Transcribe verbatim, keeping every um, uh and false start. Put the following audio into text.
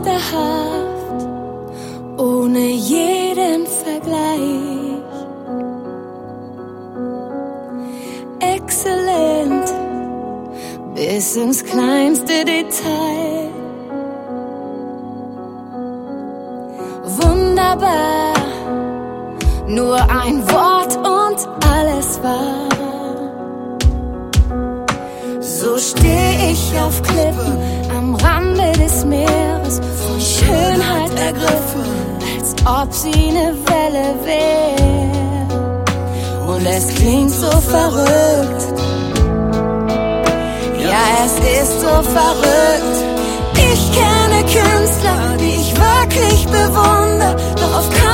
meisterhaft, ohne jeden Vergleich. Exzellent, bis ins kleinste Detail. Wunderbar, nur ein Wort und alles war. So steh ich auf Klippen am Rande des Meeres, von Schönheit ergriffen, als ob sie eine Welle wär. Und es klingt so verrückt, ja, es ist so verrückt. Ich kenne Künstler, die ich wirklich bewundere, doch auf keinen